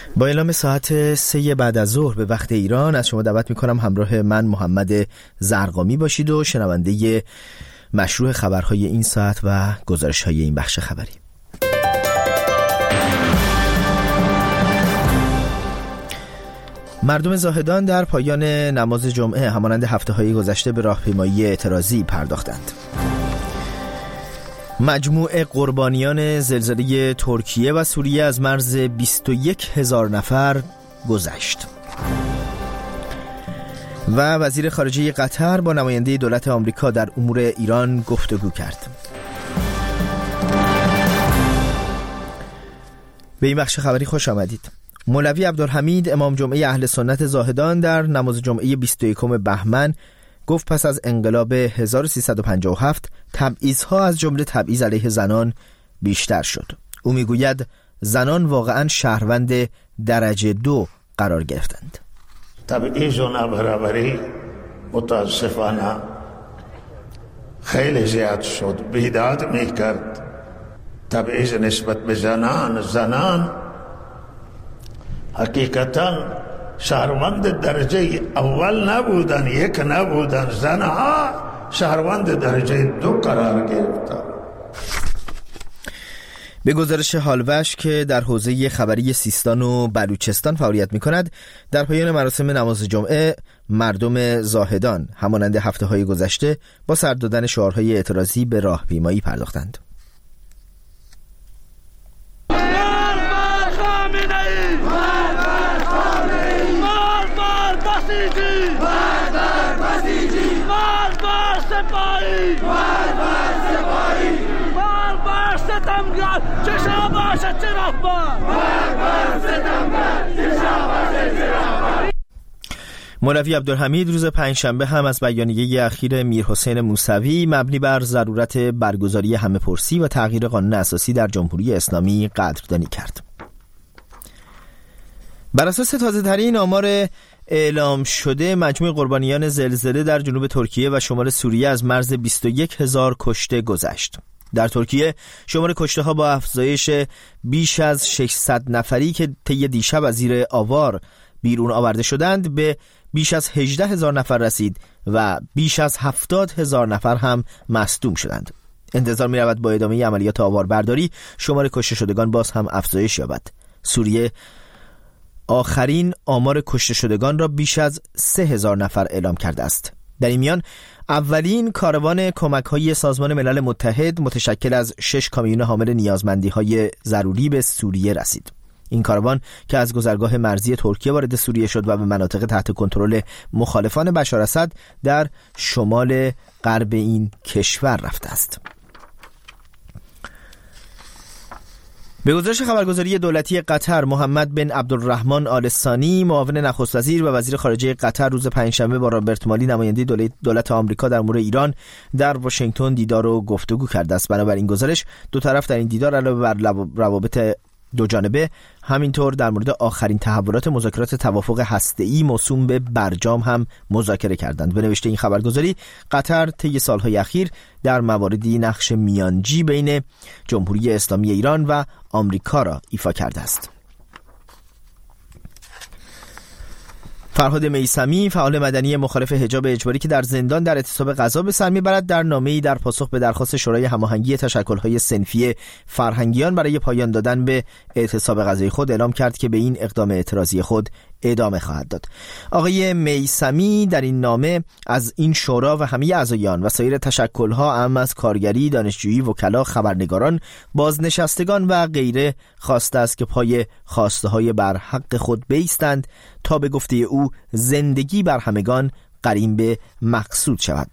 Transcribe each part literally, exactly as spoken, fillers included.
با اعلام ساعت سه بعد از ظهر به وقت ایران از شما دعوت میکنم همراه من محمد زرقامی باشید و شنونده مشروع خبرهای این ساعت و گزارش‌های این بخش خبری. مردم زاهدان در پایان نماز جمعه همانند هفته‌های گذشته به راهپیمایی اعتراضی پرداختند. مجموع قربانیان زلزله ترکیه و سوریه از مرز بیست و یک هزار نفر گذشت. و وزیر خارجه قطر با نماینده دولت آمریکا در امور ایران گفتگو کرد. به این بخش خبری خوش آمدید. مولوی عبدالحمید امام جمعه اهل سنت زاهدان در نماز جمعه بیست و یکم بهمن گفت پس از انقلاب هزار و سیصد و پنجاه و هفت تبعیض‌ها از جمله تبعیض علیه زنان بیشتر شد. او میگوید زنان واقعا شهروند درجه دو قرار گرفتند. تبعیض و نابرابری متاسفانه خیلی زیاد شد. بیداد میکرد تبعیض نسبت به زنان. زنان حقیقتاً شهروند درجه اول نبودن، یک نبودن، زنها شهروند درجه دو قرار گرفتن. به گزارش هالوش که در حوزه خبری سیستان و بلوچستان فعالیت می کند، در پایان مراسم نماز جمعه مردم زاهدان همانند هفته های گذشته با سر دادن شعارهای اعتراضی به راهپیمایی پرداختند. مولوی عبدالحمید روز پنجشنبه هم از بیانیه اخیر میرحسین موسوی مبنی بر ضرورت برگزاری همه‌پرسی و تغییر قانون اساسی در جمهوری اسلامی قدردانی کرد. بر اساس تازه‌ترین آمار اعلام شده مجموع قربانیان زلزله در جنوب ترکیه و شمال سوریه از مرز بیست و یک هزار کشته گذشت. در ترکیه شمار کشته ها با افزایش بیش از ششصد نفری که طی دیشب از زیر آوار بیرون آورده شدند به بیش از هجده هزار نفر رسید و بیش از هفتاد هزار نفر هم مصدوم شدند. انتظار می رود با ادامه عملیات آواربرداری شمار کشته شدگان باز هم افزایش یابد. سوریه آخرین آمار کشته شدگان را بیش از سه هزار نفر اعلام کرده است. در این میان اولین کاروان کمک‌های سازمان ملل متحد متشکل از شش کامیون حامل نیازمندی‌های ضروری به سوریه رسید. این کاروان که از گذرگاه مرزی ترکیه وارد سوریه شد و به مناطق تحت کنترل مخالفان بشار اسد در شمال غرب این کشور رفته است. به گزارش خبرگزاری دولتی قطر، محمد بن عبدالرحمن آل ثانی معاون نخست وزیر و وزیر خارجه قطر روز پنجشنبه با رابرت مالی نماینده دولت آمریکا در امور ایران در واشنگتن دیدار و گفتگو کرده است. بنابراین گزارش دو طرف در این دیدار علاوه بر روابط دو جانبه همینطور در مورد آخرین تحولات مذاکرات توافق هسته‌ای موسوم به برجام هم مذاکره کردند. به نوشته این خبرگزاری قطر طی سالهای اخیر در مواردی نقش میانجی بین جمهوری اسلامی ایران و آمریکا را ایفا کرده است. فرهاد میثمی فعال مدنی مخالف حجاب اجباری که در زندان در اعتصاب غذا به سر میبرد در نامه‌ای در پاسخ به درخواست شورای هماهنگی تشکل‌های صنفی فرهنگیان برای پایان دادن به اعتصاب غذای خود اعلام کرد که به این اقدام اعتراضی خود ادامه خواهد داد. آقای میثمی در این نامه از این شورا و همه اعضایان و سایر تشکل‌ها اما از کارگری، دانشجویی، وکلا، خبرنگاران، بازنشستگان و غیره خواسته است که پای خواسته‌های بر حق خود بایستند تا به گفته او زندگی بر همگان قرین به مقصود شود.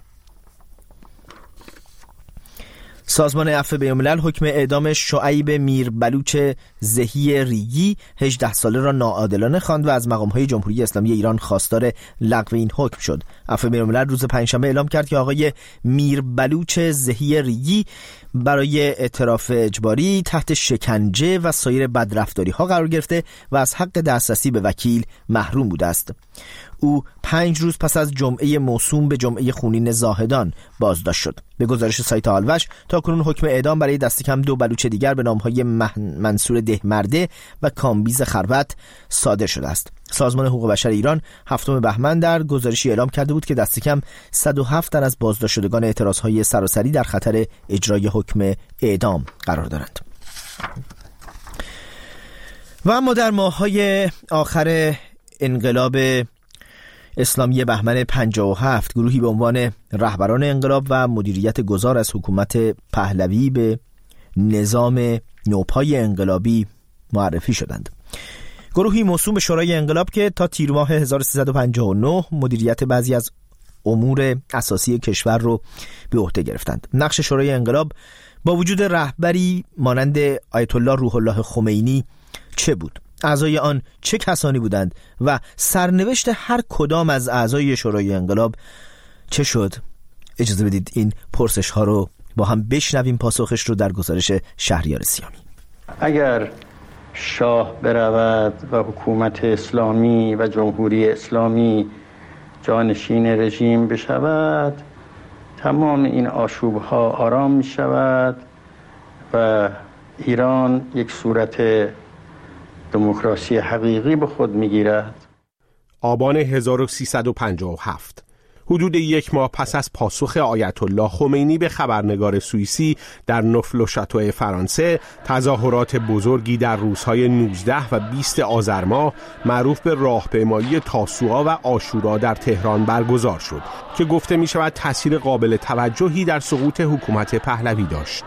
سازمان عفو بین‌الملل حکم اعدام شعیب میر بلوچ زهی ریگی هجده ساله را ناعادلانه خواند و از مقام‌های جمهوری اسلامی ایران خواستار لغو این حکم شد. عفو بین‌الملل روز پنجشنبه اعلام کرد که آقای میر بلوچ زهی ریگی برای اعتراف اجباری تحت شکنجه و سایر بدرفتاری‌ها قرار گرفته و از حق دسترسی به وکیل محروم بوده است. او پنج روز پس از جمعه موسوم به جمعه خونین زاهدان بازداشت شد. به گزارش سایت آلوش تاکنون حکم اعدام برای دست کم دو بلوچ دیگر به نامهای منصور دهمرده و کامبیز خروت صادر شده است. سازمان حقوق بشر ایران هفتم بهمن در گزارشی اعلام کرده بود که دست کم صد و هفت تن از بازداشت شدگان اعتراضهای سراسری در خطر اجرای حکم اعدام قرار دارند. و اما در ماه‌های آخر انقلاب اسلامی بهمن پنجاه و هفت گروهی به عنوان رهبران انقلاب و مدیریت گذار از حکومت پهلوی به نظام نوپای انقلابی معرفی شدند. گروهی موسوم به شورای انقلاب که تا تیر ماه هزار و سیصد و پنجاه و نه مدیریت بعضی از امور اساسی کشور رو به عهده گرفتند. نقش شورای انقلاب با وجود رهبری مانند آیت الله روح الله خمینی چه بود؟ اعضای آن چه کسانی بودند و سرنوشت هر کدام از اعضای شورای انقلاب چه شد؟ اجازه بدید این پرسش ها رو با هم بشنویم پاسخش رو در گزارش شهریار سیامی. اگر شاه برود و حکومت اسلامی و جمهوری اسلامی جانشین رژیم بشود، تمام این آشوب ها آرام می شود و ایران یک صورت دموکراسی حقیقی به خود میگیرد. آبان هزار و سیصد و پنجاه و هفت، حدود یک ماه پس از پاسخ آیت الله خمینی به خبرنگار سوئیسی در نوفل شاتو فرانسه، تظاهرات بزرگی در روزهای نوزده و بیست آذر ماه معروف به راهپیمایی تاسوعا و عاشورا در تهران برگزار شد که گفته می شود تأثیر قابل توجهی در سقوط حکومت پهلوی داشت.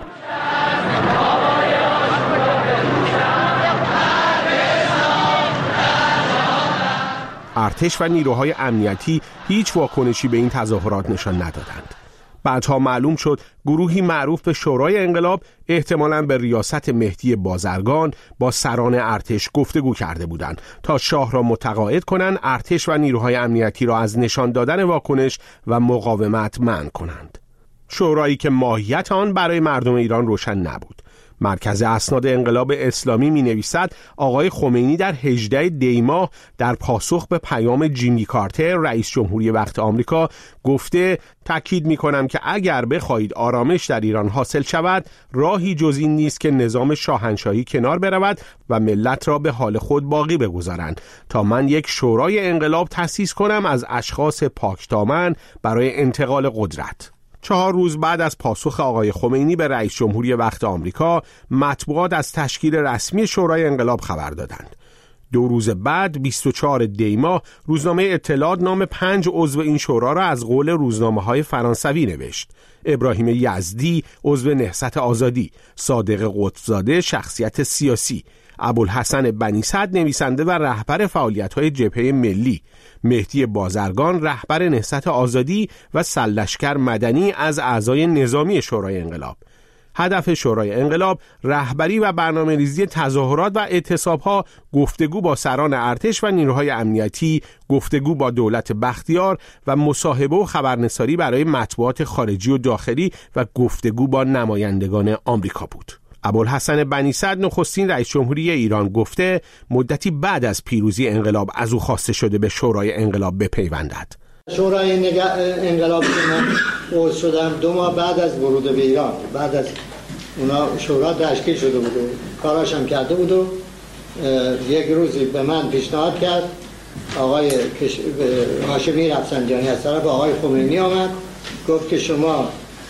ارتش و نیروهای امنیتی هیچ واکنشی به این تظاهرات نشان ندادند. بعدها معلوم شد گروهی معروف به شورای انقلاب احتمالاً به ریاست مهدی بازرگان با سران ارتش گفتگو کرده بودند تا شاه را متقاعد کنند ارتش و نیروهای امنیتی را از نشان دادن واکنش و مقاومت منع کنند. شورایی که ماهیت آن برای مردم ایران روشن نبود. مرکز اسناد انقلاب اسلامی می نویسد آقای خمینی در هجدهم دی ماه در پاسخ به پیام جیمی کارتر رئیس جمهوری وقت آمریکا گفته تاکید می کنم که اگر بخواهید آرامش در ایران حاصل شود راهی جز این نیست که نظام شاهنشاهی کنار برود و ملت را به حال خود باقی بگذارند تا من یک شورای انقلاب تأسیس کنم از اشخاص پاکدامن برای انتقال قدرت. چهار روز بعد از پاسخ آقای خمینی به رئیس جمهوری وقت آمریکا، مطبوعات از تشکیل رسمی شورای انقلاب خبر دادند. دو روز بعد بیست و چهارم دی ماه روزنامه اطلاعات نام پنج عضو این شورا را از قول روزنامه‌های فرانسوی نوشت. ابراهیم یزدی عضو نهضت آزادی، صادق قطبزاده شخصیت سیاسی، ابوالحسن بنی صدر نویسنده و رهبر فعالیت‌های جبهه ملی، مهدی بازرگان رهبر نهضت آزادی و سرلشکر مدنی از اعضای نظامی شورای انقلاب. هدف شورای انقلاب رهبری و برنامه‌ریزی تظاهرات و اعتصاب‌ها، گفتگو با سران ارتش و نیروهای امنیتی، گفتگو با دولت بختیار و مصاحبه و خبرنساری برای مطبوعات خارجی و داخلی و گفتگو با نمایندگان آمریکا بود. ابوالحسن بنی صدر نخستین رئیس جمهوری ایران گفته مدتی بعد از پیروزی انقلاب از او خواسته شده به شورای انقلاب بپیوندد. شورای انقلاب که من عضو شدم دو ماه بعد از ورود به ایران، بعد از اونا شورا تشکیل شده بود و کاراش هم کرده بود و یک روزی به من پیشنهاد کرد آقای هاشمی رفسنجانی از طرف آقای خمینی آمد، گفت که شما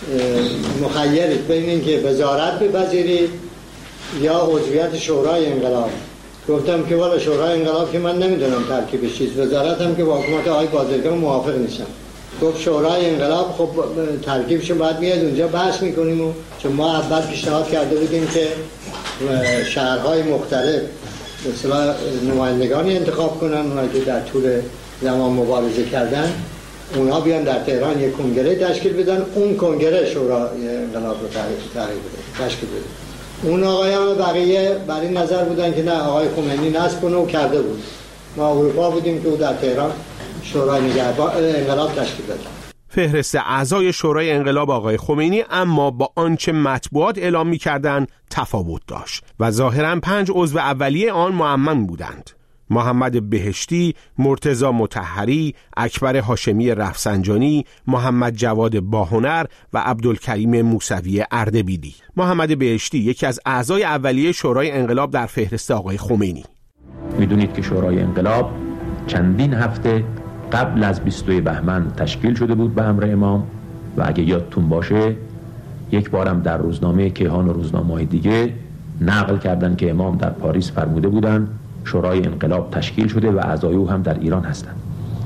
مخیرید بین این که وزارت بپذیرید یا عضویت شورای انقلاب. گفتم که والا شورای انقلاب که من نمیدونم ترکیبش چیست، وزارت هم که با حکومت آقای بازرگان موافق نیستم. گفت شورای انقلاب خب ترکیبش باید میاد اونجا بحث میکنیم و چون ما اول پیشنهاد کرده بودیم که شهرهای مختلف مثلا نمایندگانی انتخاب کنن اونها که در طول زمان مبارزه کردن، اونا بیان در تهران یک کنگره تشکیل بدن، اون کنگره شورای انقلاب رو تشکیل بده تشکیل بده. اون آقایان بقیه بر این نظر بودن که نه آقای خمینی نصب کنه و کرده بود. ما اروپا بودیم که او در تهران شورای نگهبان انقلاب تشکیل بده. فهرست اعضای شورای انقلاب آقای خمینی اما با آنچه مطبوعات اعلام می‌کردند تفاوت داشت و ظاهراً پنج عضو اولیه آن معمم بودند. محمد بهشتی، مرتضی مطهری، اکبر هاشمی رفسنجانی، محمد جواد باهنر و عبدالکریم موسوی اردبیلی. محمد بهشتی یکی از اعضای اولیه شورای انقلاب در فهرست آقای خمینی. میدونید که شورای انقلاب چندین هفته قبل از بیست و دو بهمن تشکیل شده بود به امر امام و اگه یادتون باشه یک بارم در روزنامه کیهان و روزنامه‌های دیگه نقل کردن که امام در پاریس فرموده بودن شورای انقلاب تشکیل شده و اعضای او هم در ایران هستند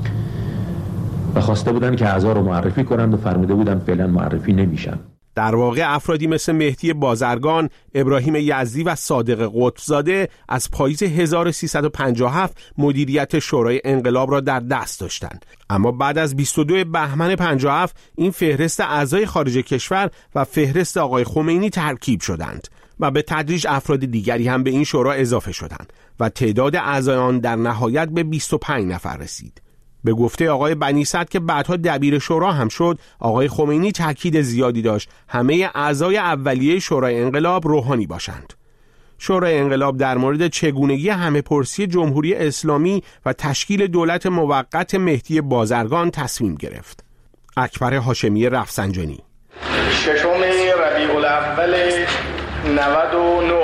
و خواسته بودن که اعضا رو معرفی کنند و فرموده بودن فعلا معرفی نمیشن. در واقع افرادی مثل مهدی بازرگان، ابراهیم یزدی و صادق قطبزاده از پاییز هزار و سیصد و پنجاه و هفت مدیریت شورای انقلاب را در دست داشتند. اما بعد از بیست و دو بهمن پنجاه و هفت این فهرست اعضای خارج کشور و فهرست آقای خمینی ترکیب شدند و به تدریج افراد دیگری هم به این شورا اضافه شدند و تعداد اعضای آن در نهایت به بیست و پنج نفر رسید. به گفته آقای بنی‌صدر که بعدها دبیر شورا هم شد، آقای خمینی تاکید زیادی داشت همه اعضای اولیه شورای انقلاب روحانی باشند. شورای انقلاب در مورد چگونگی همه‌پرسی جمهوری اسلامی و تشکیل دولت موقت مهدی بازرگان تصمیم گرفت. اکبر هاشمی رفسنجانی: ششم ربیع الاول نود و نه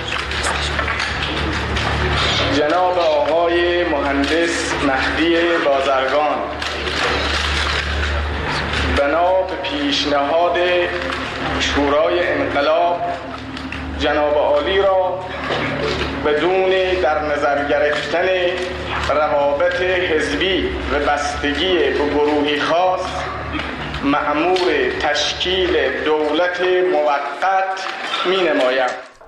جناب آقای مهندس مهدی بازرگان بنا به پیشنهاد شورای انقلاب جناب عالی را بدون در نظر گرفتن روابط حزبی و بستگی به گروهی خاص مأمور تشکیل دولت موقت می نمایم.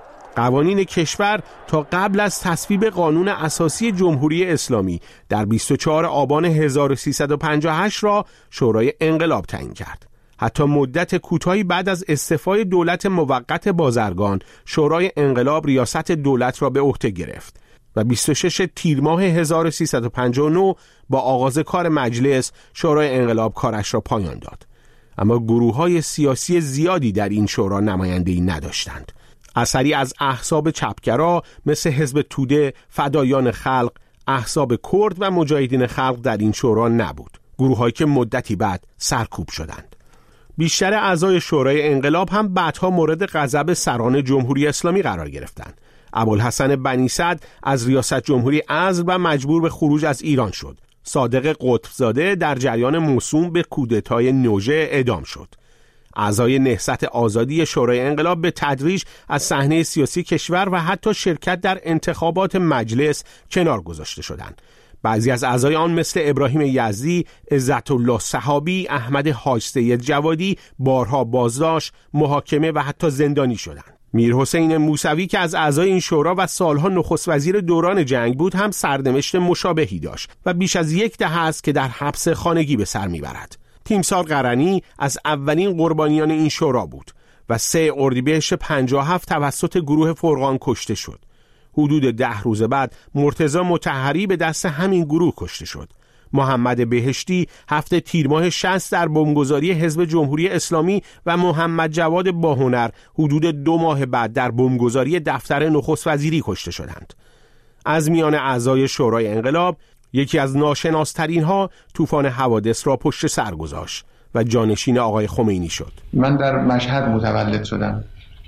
قوانین کشور تا قبل از تصویب قانون اساسی جمهوری اسلامی در بیست و چهارم آبان هزار و سیصد و پنجاه و هشت را شورای انقلاب تعیین کرد. حتی مدت کوتاهی بعد از استعفای دولت موقت بازرگان، شورای انقلاب ریاست دولت را به عهده گرفت و بیست و ششم تیر ماه هزار و سیصد و پنجاه و نه با آغاز کار مجلس، شورای انقلاب کارش را پایان داد. اما گروه‌های سیاسی زیادی در این شورا نمایندگی نداشتند. اثری از احزاب چپگرا مثل حزب توده، فدایان خلق، احزاب کرد و مجاهدین خلق در این شورا نبود. گروه‌هایی که مدتی بعد سرکوب شدند. بیشتر اعضای شورای انقلاب هم بعدها مورد غضب سران جمهوری اسلامی قرار گرفتند. ابوالحسن بنی‌صدر از ریاست جمهوری عزل و مجبور به خروج از ایران شد. صادق قطبزاده در جریان موسوم به کودتای نوژه اعدام شد. اعضای نهضت آزادی شورای انقلاب به تدریج از صحنه سیاسی کشور و حتی شرکت در انتخابات مجلس کنار گذاشته شدند. بعضی از اعضای آن مثل ابراهیم یزدی، عزت الله صحابی، احمد حاج سید جوادی بارها بازداشت، محاکمه و حتی زندانی شدند. میرحسین موسوی که از اعضای این شورا و سالها نخست وزیر دوران جنگ بود هم سرنوشت مشابهی داشت و بیش از یک دهه است که در حبس خانگی به سر میبرد. تیمسار قرنی از اولین قربانیان این شورا بود و سه اردیبهشت پنجاه و هفت توسط گروه فرقان کشته شد. حدود ده روز بعد مرتضی مطهری به دست همین گروه کشته شد. محمد بهشتی هفته تیر ماه شصت در بمبگذاری حزب جمهوری اسلامی و محمد جواد باهنر حدود دو ماه بعد در بمبگذاری دفتر نخست وزیری کشته شدند. از میان اعضای شورای انقلاب یکی از ناشناسترین ها طوفان حوادث را پشت سر گذاشت و جانشین آقای خمینی شد. من در مشهد متولد شدم،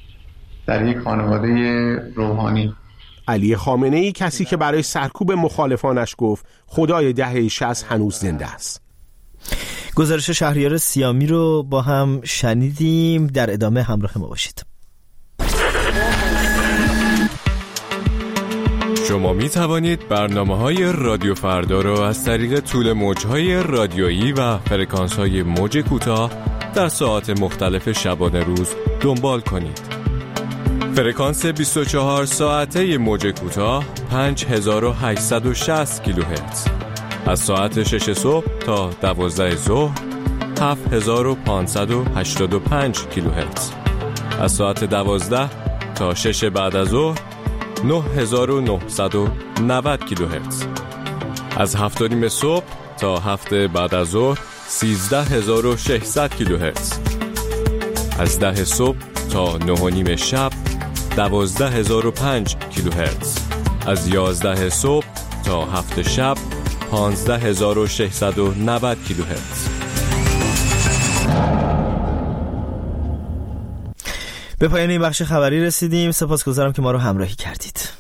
در یک خانواده روحانی. علی خامنه‌ای، کسی که برای سرکوب مخالفانش گفت خدای دهه شصت هنوز زنده است. گزارش شهریار سیامی رو با هم شنیدیم. در ادامه همراه ما باشید. شما می توانید برنامه‌های رادیو فردا را از طریق طول موج‌های رادیویی و فرکانس‌های موج کوتاه در ساعات مختلف شبانه روز دنبال کنید. فرکانس بیست و چهار ساعته موج کوتاه پنج هزار و هشتصد و شصت کیلوهرتز، از ساعت شش صبح تا دوازده ظهر هفت هزار و پانصد و هشتاد و پنج کیلوهرتز، از ساعت دوازده تا شش بعد از ظهر نه هزار و نهصد و نود کیلوهرتز، از هفت و نیم صبح تا هفت بعد از ظهر سیزده هزار و ششصد کیلوهرتز، از ده صبح تا نه و نیم شب دوازده هزار و پنج کیلوهرتز، از یازده صبح تا هفت شب پانزده هزار و ششصد و نود کیلوهرتز. به پایان این بخش خبری رسیدیم. سپاسگزارم که ما رو همراهی کردید.